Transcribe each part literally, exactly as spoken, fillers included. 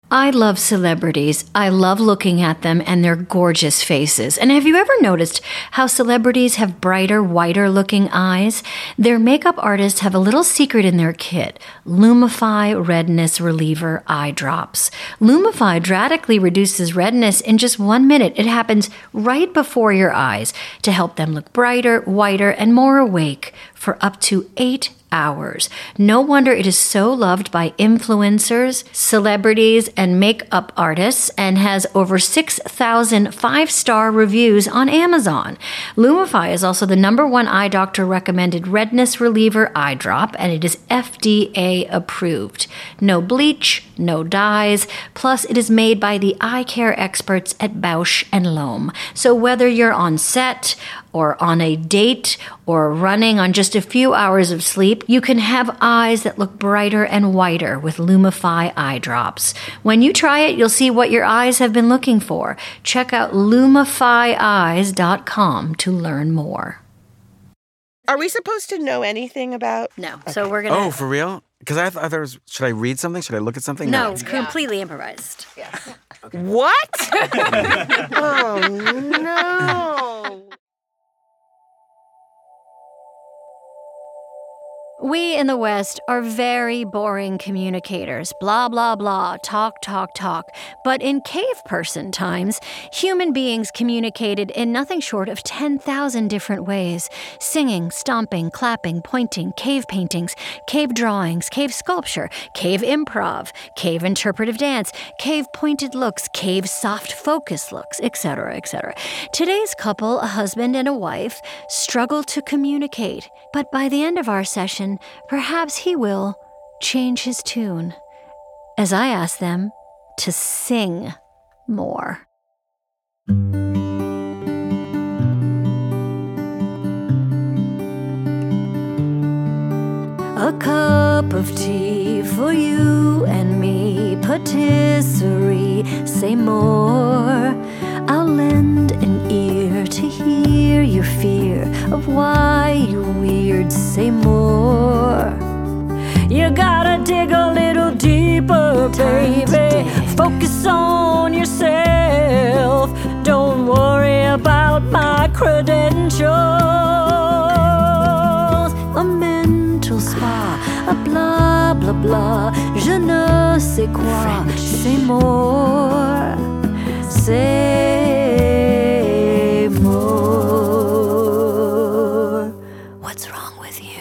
I love celebrities. I love looking at them and their gorgeous faces. And have you ever noticed how celebrities have brighter, whiter looking eyes? Their makeup artists have a little secret in their kit, Lumify Redness Reliever Eye Drops. Lumify drastically reduces redness in just one minute. It happens right before your eyes to help them look brighter, whiter, and more awake for up to eight hours. No wonder it is so loved by influencers, celebrities, and makeup artists, and has over six thousand five-star reviews on Amazon. Lumify is also the number one eye doctor recommended redness reliever eye drop, and it is F D A approved. No bleach, no dyes, plus it is made by the eye care experts at Bausch and Lomb. So whether you're on set or on a date or running on just a few hours of sleep, you can have eyes that look brighter and whiter with Lumify eye drops. When you try it, you'll see what your eyes have been looking for. Check out lumify eyes dot com to learn more. Are we supposed to know anything about? No. Okay. So we're going to... Oh, for real? Because I, th- I thought it was, should I read something? Should I look at something? No, it's completely improvised. Yeah. Okay. What? Oh, no. We in the West are very boring communicators. Blah, blah, blah. Talk, talk, talk. But in cave person times, human beings communicated in nothing short of ten thousand different ways. Singing, stomping, clapping, pointing, cave paintings, cave drawings, cave sculpture, cave improv, cave interpretive dance, cave pointed looks, cave soft focus looks, et cetera, et cetera. Today's couple, a husband and a wife, struggle to communicate. But by the end of our session, perhaps he will change his tune as I ask them to sing more. A cup of tea for you and me, patisserie, say more. I'll lend an ear to hear your fear of why you're weird, say more. You gotta dig a little deeper, baby. Focus on yourself. Don't worry about my credentials. A mental spa, a blah, blah, blah. Je ne sais quoi, say more. Say more. What's wrong with you?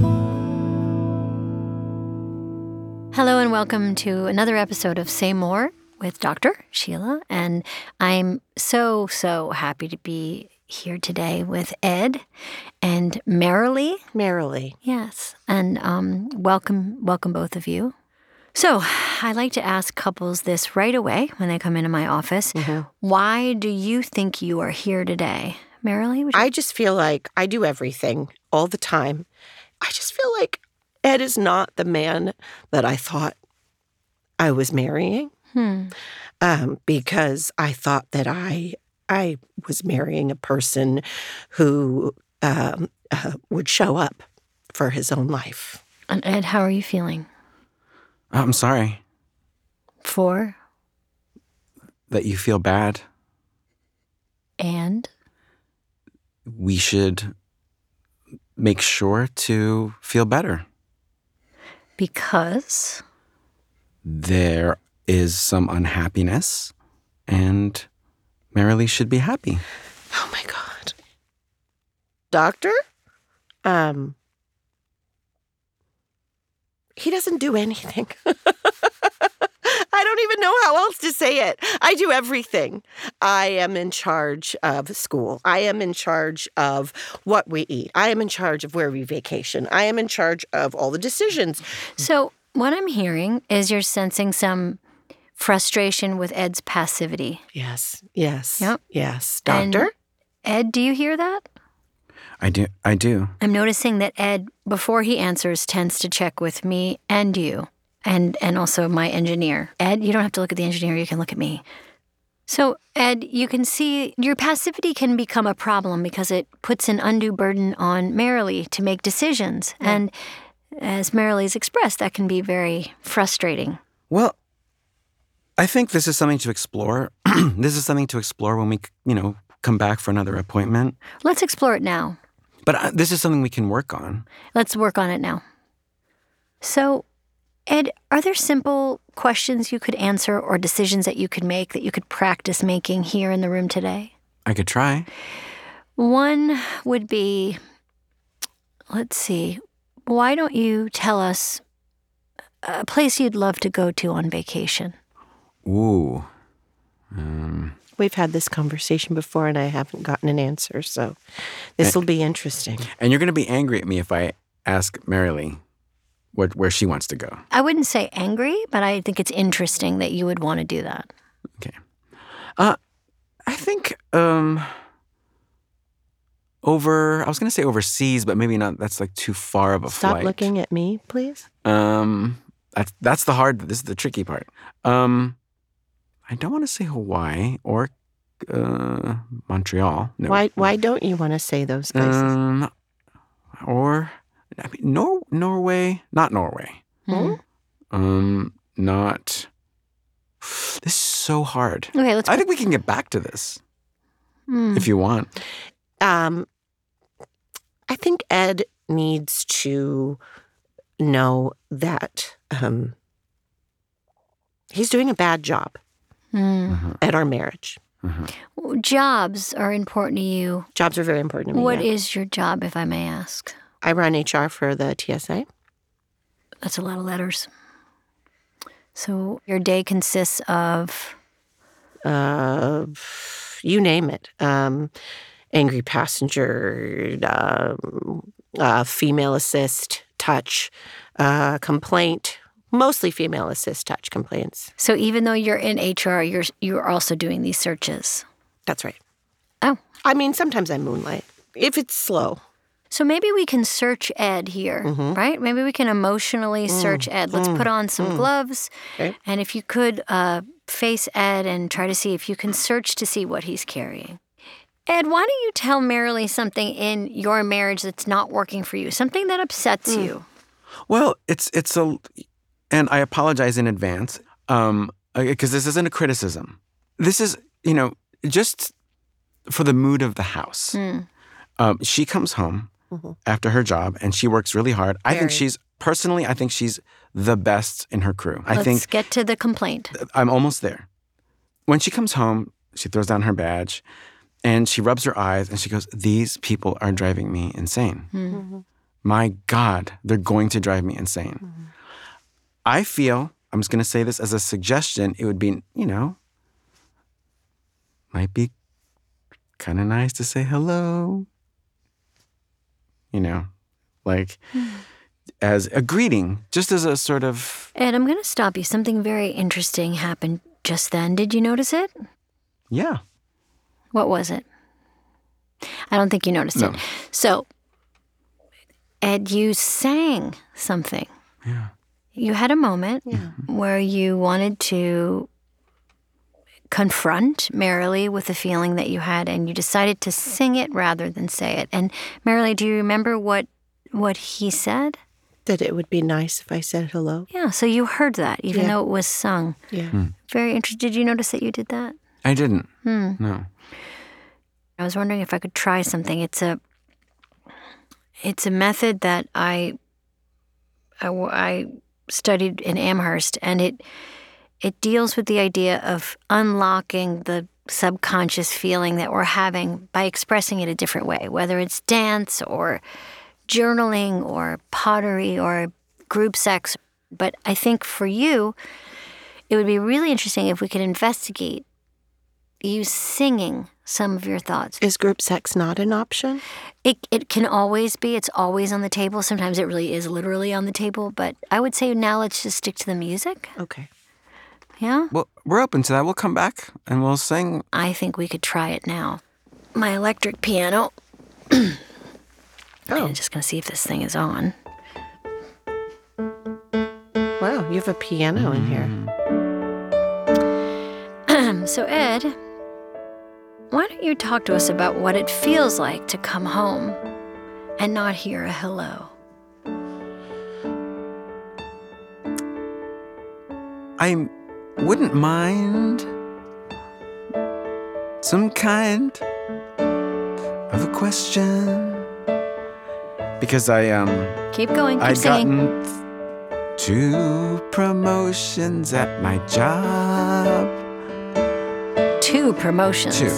Hello and welcome to another episode of Say More with Doctor Sheila. And I'm so, so happy to be here today with Ed and Marilee. Marilee. Yes. And um, welcome, welcome both of you. So I like to ask couples this right away when they come into my office. Mm-hmm. Why do you think you are here today? Marilee? I just feel like I do everything all the time. I just feel like Ed is not the man that I thought I was marrying. Hmm. Um, because I thought that I I was marrying a person who um, uh, would show up for his own life. And Ed, how are you feeling? I'm sorry. For? That you feel bad. And? We should make sure to feel better. Because? There is some unhappiness, and Marilee should be happy. Oh, my God. Doctor? Um... He doesn't do anything. I don't even know how else to say it. I do everything. I am in charge of school. I am in charge of what we eat. I am in charge of where we vacation. I am in charge of all the decisions. So what I'm hearing is you're sensing some frustration with Ed's passivity. Yes, yes, yep. yes. Doctor? And Ed, do you hear that? I do. I do. I'm noticing that Ed, before he answers, tends to check with me and you, and and also my engineer. Ed, you don't have to look at the engineer. You can look at me. So, Ed, you can see your passivity can become a problem because it puts an undue burden on Marilee to make decisions. Yeah. And as Marilee's expressed, that can be very frustrating. Well, I think this is something to explore. This is something to explore when we, you know, come back for another appointment. Let's explore it now. But uh, this is something we can work on. Let's work on it now. So, Ed, are there simple questions you could answer or decisions that you could make that you could practice making here in the room today? I could try. One would be, let's see, why don't you tell us a place you'd love to go to on vacation? Ooh. Um, We've had this conversation before, and I haven't gotten an answer, so this will be interesting. and you're going to be angry at me if I ask Marilee what where she wants to go. I wouldn't say angry, but I think it's interesting that you would want to do that. Okay. Uh, I think um, over, I was going to say overseas, but maybe not. That's like too far of a Stop flight. looking at me, please. Um, that's, that's the hard, this is the tricky part. Um, I don't want to say Hawaii or uh, Montreal. No. Why Why don't you want to say those places? Um, or, I mean, Nor- Norway, not Norway. Hmm. Um, not, this is so hard. Okay, let's. I think we can get back to this Hmm. if you want. Um, I think Ed needs to know that um, he's doing a bad job Hmm. Uh-huh. at our marriage. Uh-huh. Jobs are important to you. Jobs are very important to me. What yeah. is your job, if I may ask? I run H R for the T S A. That's a lot of letters. So your day consists of. Uh, you name it. Um, angry passenger, um, uh, female assist, touch, uh, complaint. Mostly female assist touch complaints. So even though you're in H R, you're you're also doing these searches. That's right. Oh. I mean, sometimes I moonlight if it's slow. So maybe we can search Ed here, Mhm. right? Maybe we can emotionally search Ed. Let's mm, put on some mm. gloves. Okay. And if you could uh, face Ed and try to see if you can search to see what he's carrying. Ed, why don't you tell Marilee something in your marriage that's not working for you, something that upsets Mm. you? Well, it's it's a, and I apologize in advance, um, because this isn't a criticism. This is, you know, just for the mood of the house. Hmm. Um, she comes home Mhm. after her job and she works really hard. I think Very. she's personally, I think she's the best in her crew. I Let's think get to the complaint. I'm almost there. When she comes home, she throws down her badge and she rubs her eyes and she goes, "These people are driving me insane. Hmm. Mhm. My God, they're going to drive me insane." Mhm. I feel, I'm just going to say this as a suggestion, it would be, you know, might be kind of nice to say hello. You know, like as a greeting, just as a sort of, Ed, I'm going to stop you. Something very interesting happened just then. Did you notice it? yeah. What was it? I don't think you noticed No. it. So, Ed, you sang something. Yeah. You had a moment Yeah. where you wanted to confront Marilee with the feeling that you had, and you decided to sing it rather than say it. And Marilee, do you remember what what he said? That it would be nice if I said hello. Yeah, so you heard that, even Yeah. though it was sung. Yeah. Very interesting. Did you notice that you did that? I didn't. Hmm. No. I was wondering if I could try something. It's a it's a method that I I, w- I studied in Amherst, and it it deals with the idea of unlocking the subconscious feeling that we're having by expressing it a different way, whether it's dance or journaling or pottery or group sex. But I think for you, it would be really interesting if we could investigate you singing some of your thoughts. Is group sex not an option? It it can always be. It's always on the table. Sometimes it really is literally on the table. But I would say now let's just stick to the music. Okay. Yeah? Well, we're open to that. We'll come back and we'll sing. I think we could try it now. My electric piano. Oh, I'm just going to see if this thing is on. wow. You have a piano in here. So, Ed, why don't you talk to us about what it feels like to come home and not hear a hello? I'm wouldn't mind some kind of a question. Because I, um... Keep going, keep I'd singing. gotten th- two promotions at my job. Two promotions. Two.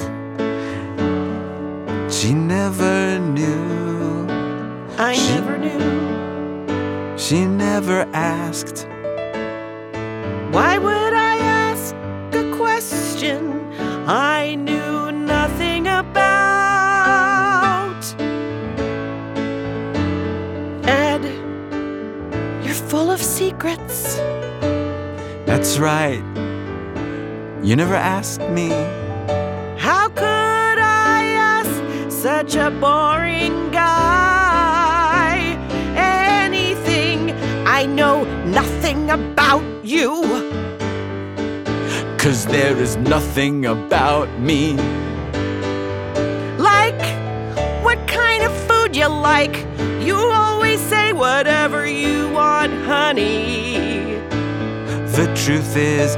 She never knew. I She- never knew. She never asked. Why would I ask a question I knew nothing about? Ed, you're full of secrets. That's right. You never asked me. How could I ask such a boring guy anything I know nothing about you? 'Cause there is nothing about me. Like, what kind of food you like? You always say whatever you want, honey. The truth is,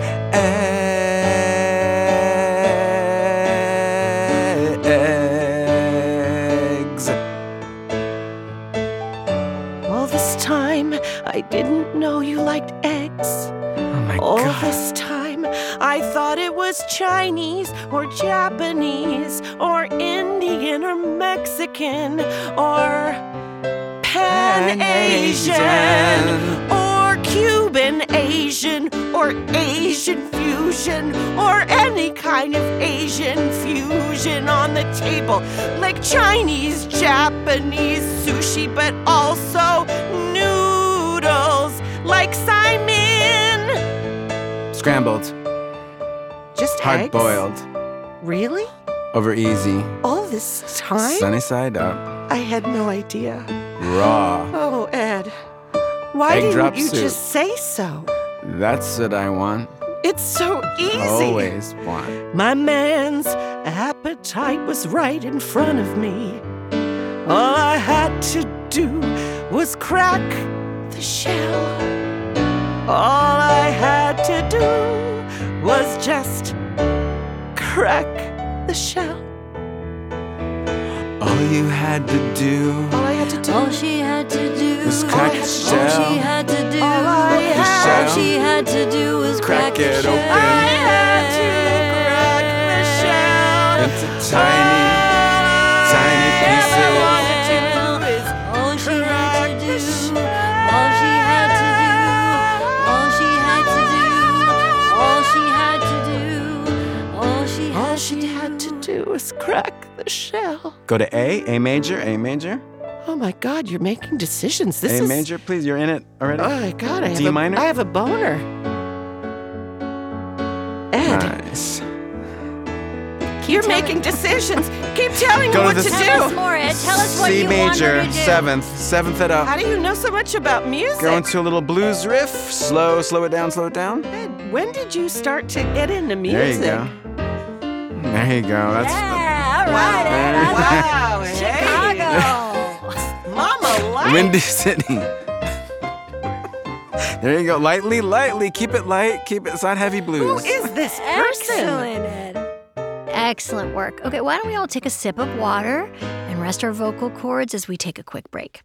eggs. All this time, I didn't know you liked eggs. Oh my All God. this time, I thought it was Chinese or Japanese or Indian or Mexican or Pan-Asian Pan-Asian. or Cuban Asian or Asian fusion or any kind of Asian fusion on the table, like Chinese, Japanese, sushi, but also noodles, like Simon. Scrambled. Just Hard eggs? boiled. Really? Over easy. All this time? Sunny side up. I had no idea. Raw. Oh, Ed. Why Egg didn't drop you soup. just say so? That's what I want. It's so easy. Always want. My man's appetite was right in front of me. All I had to do was crack the shell. All I had to do was just crack the shell. All you had to do All I had to do. All she had to do was crack the All shell. she had to do All I The had- shell. All she had to do was Crack crack, it the open. shell. I had to crack the shell. into tiny, tiny All I pieces. ever wanted to is All she crack had the to do shell. All she had to do All she had to do All she had to do All she All had she to had to do was crack the shell. Go to A, A major, A major, Oh my God, you're making decisions. This A is. major, please. You're in it already. Oh my God, I have D a, minor? I have a boner. Ed, Nice. you're making decisions. Keep telling Go me to what the to s- Tell us do. more, Ed. Tell us what C you want her major, to do. seventh, seventh it up. How do you know so much about music? Go into a little blues riff. Slow, slow it down, slow it down. Ed, when did you start to get into There music? you go. There you go. That's Yeah, all Wow. right, Ed. Wow. Hey. Chicago. Mama likes. Windy City. There you go. Lightly, lightly. Keep it light. Keep it. It's not heavy Who blues. is this person? Excellent, Ed. Excellent work. Okay, why don't we all take a sip of water and rest our vocal cords as we take a quick break.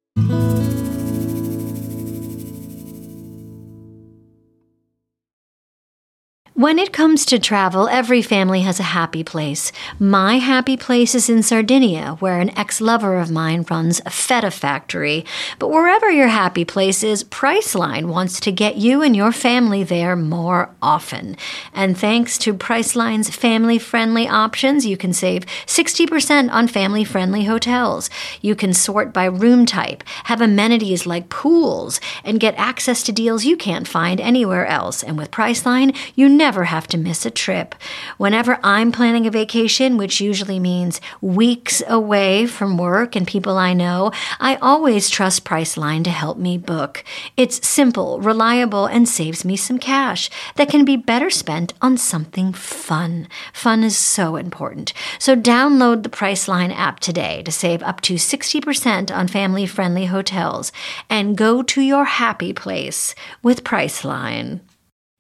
When it comes to travel, every family has a happy place. My happy place is in Sardinia, where an ex-lover of mine runs a feta factory. But wherever your happy place is, Priceline wants to get you and your family there more often. And thanks to Priceline's family-friendly options, you can save sixty percent on family-friendly hotels. You can sort by room type, have amenities like pools, and get access to deals you can't find anywhere else. And with Priceline, you never have to miss a trip. Whenever I'm planning a vacation, which usually means weeks away from work and people I know, I always trust Priceline to help me book. It's simple, reliable, and saves me some cash that can be better spent on something fun. Fun is so important. So download the Priceline app today to save up to sixty percent on family-friendly hotels and go to your happy place with Priceline.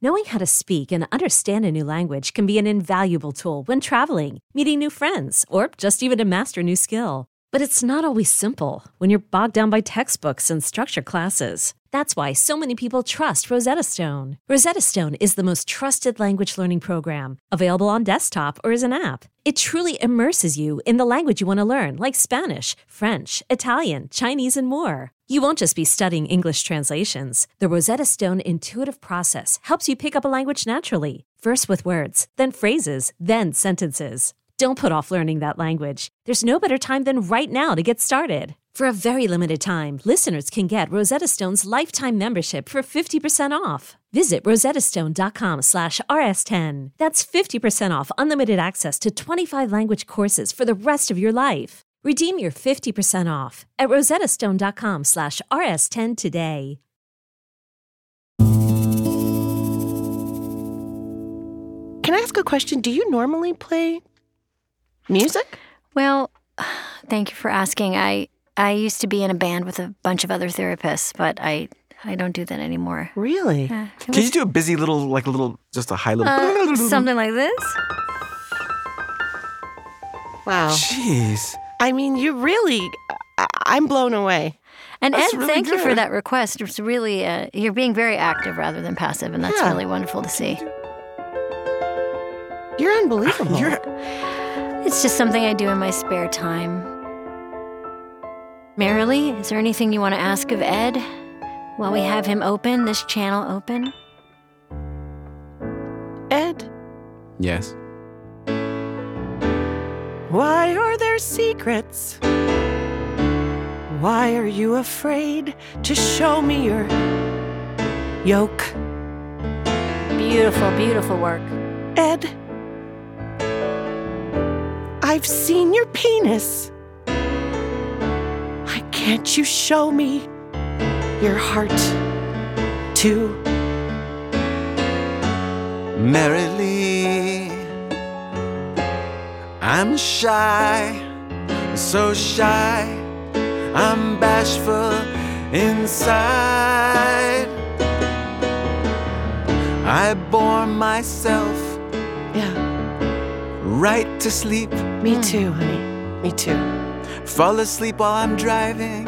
Knowing how to speak and understand a new language can be an invaluable tool when traveling, meeting new friends, or just even to master a new skill. But it's not always simple when you're bogged down by textbooks and structured classes. That's why so many people trust Rosetta Stone. Rosetta Stone is the most trusted language learning program, available on desktop or as an app. It truly immerses you in the language you want to learn, like Spanish, French, Italian, Chinese, and more. You won't just be studying English translations. The Rosetta Stone intuitive process helps you pick up a language naturally, first with words, then phrases, then sentences. Don't put off learning that language. There's no better time than right now to get started. For a very limited time, listeners can get Rosetta Stone's lifetime membership for fifty percent off. Visit rosettastone.com slash rs10. That's fifty percent off unlimited access to twenty-five language courses for the rest of your life. Redeem your fifty percent off at rosettastone.com slash rs10 today. Can I ask a question? Do you normally play music? Well, thank you for asking. I I used to be in a band with a bunch of other therapists, but I I don't do that anymore. Really? Uh, Can you do a busy little, like a little, just a high little... uh, something like this? Wow. Jeez. I mean, you really, I, I'm blown away. And That's Ed, really thank you for good. that request. It's really, uh, you're being very active rather than passive, and that's Yeah. really wonderful to see. You're unbelievable. You're, It's just something I do in my spare time. Marilee, is there anything you want to ask of Ed while we have him open, this channel open? Ed, yes. why are there secrets? Why are you afraid to show me your yoke? Beautiful, beautiful work. Ed, I've seen your penis. Why can't you show me your heart, too? Merrily, I'm shy, so shy, I'm bashful inside. I bore myself Yeah, right to sleep, me too, honey. Me too. fall asleep while I'm driving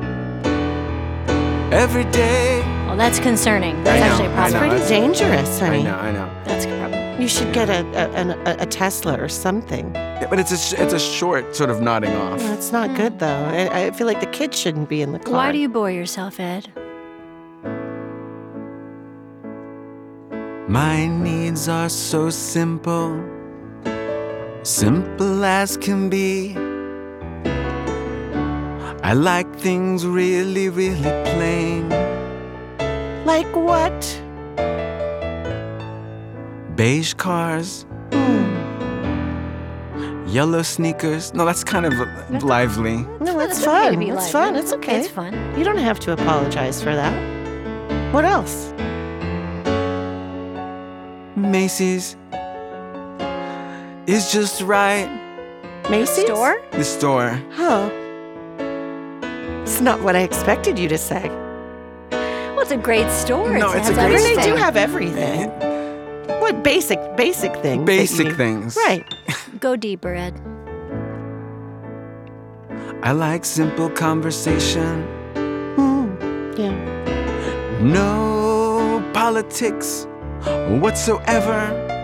every day. Well, that's concerning. That's I know, actually a I That's know, problem. pretty that's- dangerous, I honey. know, I know. That's a problem. You should get a a, an- a a Tesla or something. Yeah, but it's a, sh- it's a short sort of nodding off. Well, it's not good, though. I, I feel like the kids shouldn't be in the car. Why do you bore yourself, Ed? My needs are so simple, simple as can be. I like things really, really plain. Like what? Beige cars, Hmm. yellow sneakers. No, that's kind of lively. No, it's That's okay to fun. be It's like fun. that. It's okay. It's fun. You don't have to apologize for that. What else? Macy's is just right. Macy's? Store? The store. Huh. It's not what I expected you to say. Well, it's a great store. No, It it's has a I great mean, they everything. do have everything. What basic, basic things? that Basic you- things. Right. Go deeper, Ed. I like simple conversation. Hmm. Yeah. No politics whatsoever.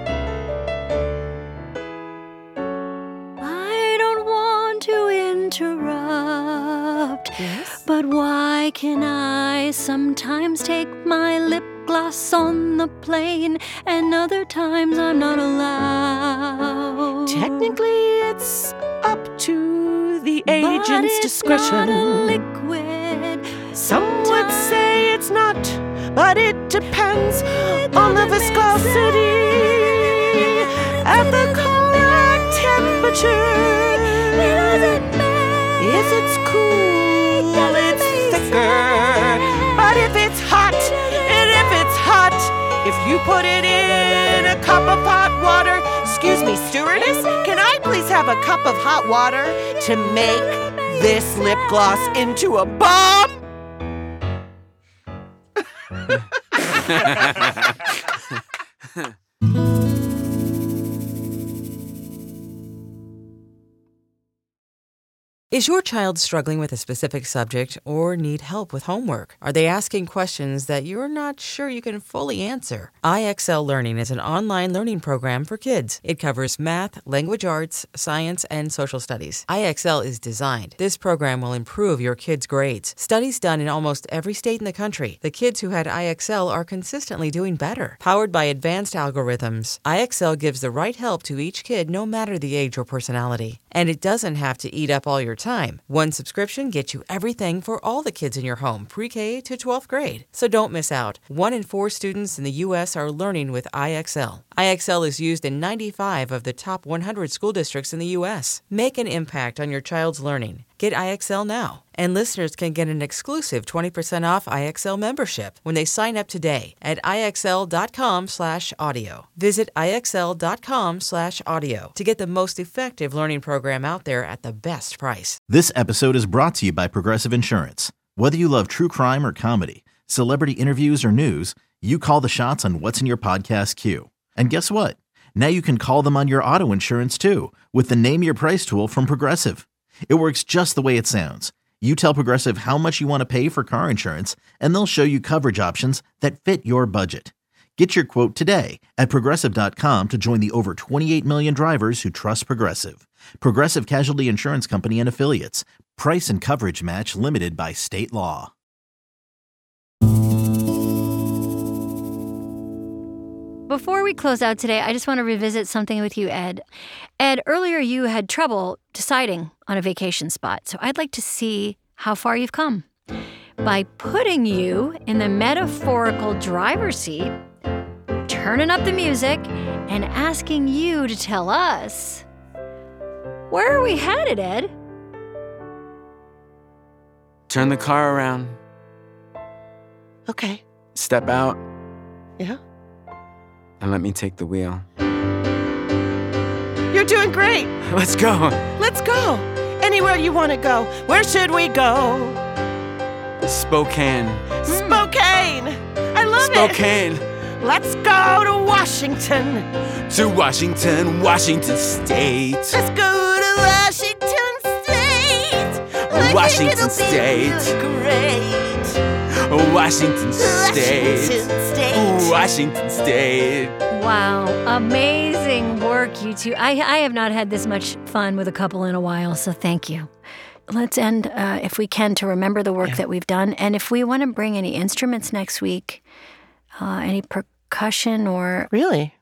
I don't want to interrupt, Yes. but why can I sometimes take my lip gloss on the plane and other times I'm not allowed? Technically, it's up to the But agent's it's discretion. not a liquid. Some would say it's not, but it depends on the viscosity at the correct temperature. If it's cool, it's thicker. But if it's hot, and if it's hot, if you put it in a cup of hot water, excuse me, stewardess, can I please have a cup of hot water to make this lip gloss into a bomb? Is your child struggling with a specific subject or need help with homework? Are they asking questions that you're not sure you can fully answer? I X L Learning is an online learning program for kids. It covers math, language arts, science, and social studies. I X L is designed. This program will improve your kids' grades. Studies done in almost every state in the country. The kids who had I X L are consistently doing better. Powered by advanced algorithms, I X L gives the right help to each kid no matter the age or personality. And it doesn't have to eat up all your time. One subscription gets you everything for all the kids in your home, pre-K to twelfth grade. So don't miss out. One in four students in the U S are learning with I X L. I X L is used in ninety-five of the top one hundred school districts in the U S. Make an impact on your child's learning. Get I X L now. And listeners can get an exclusive twenty percent off I X L membership when they sign up today at IXL.com slash audio. Visit IXL.com slash audio to get the most effective learning program out there at the best price. This episode is brought to you by Progressive Insurance. Whether you love true crime or comedy, celebrity interviews or news, you call the shots on what's in your podcast queue. And guess what? Now you can call them on your auto insurance too with the Name Your Price tool from Progressive. It works just the way it sounds. You tell Progressive how much you want to pay for car insurance, and they'll show you coverage options that fit your budget. Get your quote today at Progressive dot com to join the over twenty-eight million drivers who trust Progressive. Progressive Casualty Insurance Company and Affiliates. Price and coverage match limited by state law. Before we close out today, I just want to revisit something with you, Ed. Ed, earlier you had trouble deciding on a vacation spot, so I'd like to see how far you've come. By putting you in the metaphorical driver's seat, turning up the music, and asking you to tell us, where are we headed, Ed? Turn the car around. Okay. Step out. Yeah. And let me take the wheel. You're doing great. Let's go. Let's go. Anywhere you want to go. Where should we go? Spokane. Spokane. I love Spokane. it. Let's go to Washington. To Washington, Washington State. Let's go to Washington State. Washington State. Great. Washington State. Washington State. Washington State. Wow, amazing work, you two. I, I have not had this much fun with a couple in a while, so thank you. Let's end, uh, if we can, to remember the work yeah. that we've done. And if we want to bring any instruments next week, uh, any percussion or... Really?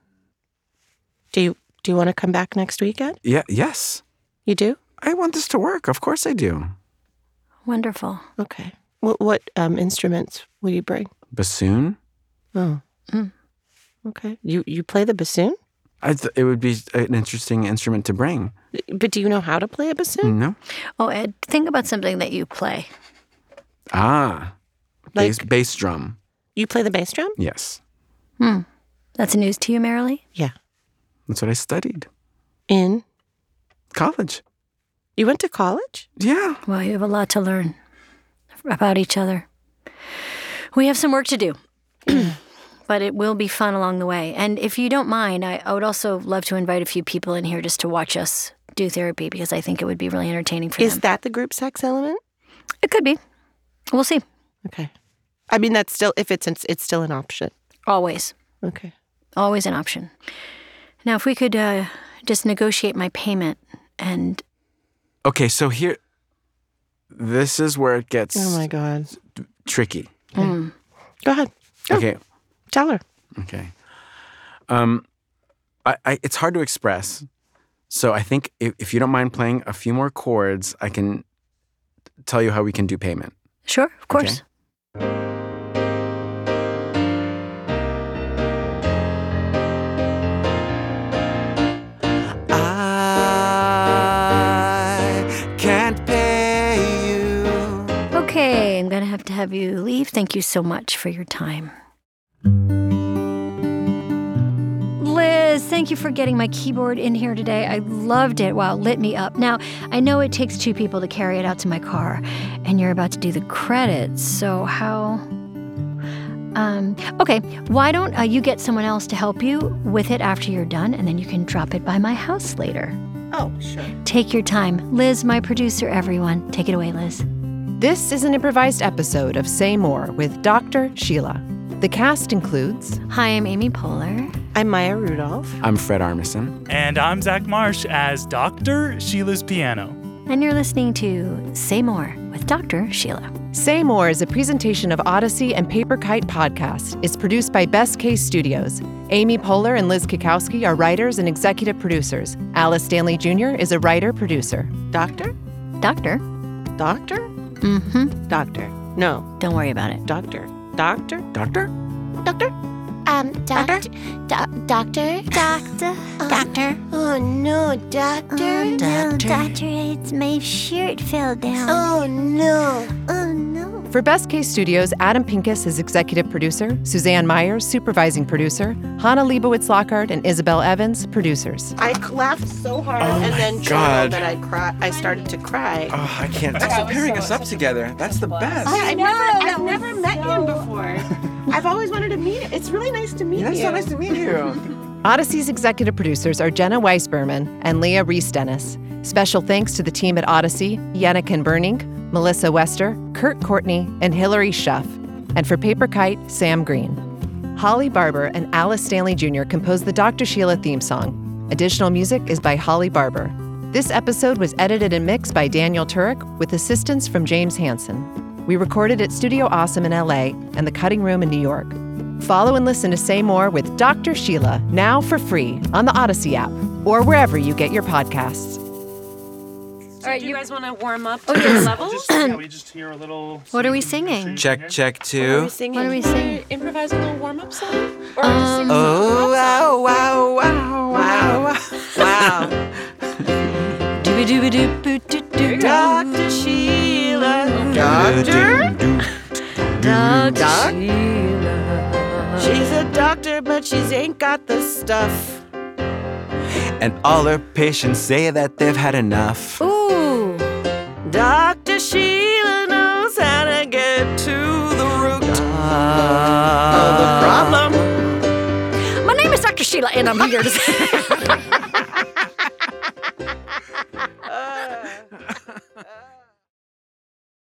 Do you do you want to come back next week, Ed? Yeah, yes. You do? I want this to work. Of course I do. Wonderful. Okay. What, what um, instruments will you bring? Bassoon. Oh. Mm. Okay. You you play the bassoon? I th- it would be an interesting instrument to bring. But do you know how to play a bassoon? No. Oh, Ed, think about something that you play. Ah. Like, bass, bass drum. You play the bass drum? Yes. Hmm. That's news to you, Marilee? Yeah. That's what I studied. In? College. You went to college? Yeah. Well, you have a lot to learn about each other. We have some work to do, but it will be fun along the way. And if you don't mind, I, I would also love to invite a few people in here just to watch us do therapy, because I think it would be really entertaining for Is them. Is that the group sex element? It could be. We'll see. Okay. I mean, that's still, if it's, it's still an option. Always. Okay. Always an option. Now, if we could uh, just negotiate my payment and... Okay, so here, this is where it gets... Oh, my God. Tricky. Okay. Mm. Go ahead. Go. Okay. Tell her. Okay. Um, I, I, it's hard to express. So I think if, if you don't mind playing a few more chords, I can tell you how we can do payment. Sure, of course. Okay. Okay, I'm going to have to have you leave. Thank you so much for your time. Liz, thank you for getting my keyboard in here today. I loved it. Wow, it lit me up. Now, I know it takes two people to carry it out to my car, and you're about to do the credits, so how... Um, okay, why don't uh, you get someone else to help you with it after you're done, and then you can drop it by my house later. Oh, sure. Take your time. Liz, my producer, everyone. Take it away, Liz. This is an improvised episode of Say More with Doctor Sheila. The cast includes... Hi, I'm Amy Poehler. I'm Maya Rudolph. I'm Fred Armisen. And I'm Zach Marsh as Doctor Sheila's Piano. And you're listening to Say More with Doctor Sheila. Say More is a presentation of Odyssey and Paper Kite Podcast. It's produced by Best Case Studios. Amy Poehler and Liz Kikowski are writers and executive producers. Alice Stanley Junior is a writer-producer. Doctor? Doctor? Doctor? Mm-hmm. Doctor. No. Don't worry about it. Doctor. Doctor? Doctor? Doctor? Um, doctor? Do- doctor? Doctor? Doctor? Oh, no, doctor. Oh, no, doctor, it's my shirt fell down. Oh, no. Oh, no. For Best Case Studios, Adam Pincus is executive producer, Suzanne Myers, supervising producer, Hannah Leibowitz-Lockhart and Isabel Evans, producers. I laughed so hard Oh and my then God. that I cry. I started to cry. Oh, I can't. Thanks for pairing us up together. That's the best. I, I've never, I've never met him before. I've always wanted to meet him. It's really nice to meet That's you. so nice to meet you. Odyssey's executive producers are Jenna Weisberman and Leah Reese-Dennis. Special thanks to the team at Odyssey, Yennekin Burning, Melissa Wester, Kurt Courtney, and Hillary Schuff. And for Paper Kite, Sam Green. Holly Barber and Alice Stanley Junior composed the Doctor Sheila theme song. Additional music is by Holly Barber. This episode was edited and mixed by Daniel Turek with assistance from James Hansen. We recorded at Studio Awesome in L A and The Cutting Room in New York. Follow and listen to Say More with Doctor Sheila now for free on the Odyssey app or wherever you get your podcasts. All right, you guys want to warm up Oh, to yes. your levels? Just, yeah, we just hear a little. What are we singing? Check, check, What are two. we singing? What are we singing? Improvise a little warm-up song? Or Um, just sing Oh, wow, wow, wow, wow. Wow. Dooby dooby doo boo doo doo. Doctor Sheila. Doctor? Doctor She's a doctor, but she's ain't got the stuff. And all her patients say that they've had enough. Ooh. Doctor Sheila knows how to get to the root Uh, of the problem. My name is Doctor Sheila, and I'm here to say. Uh, uh.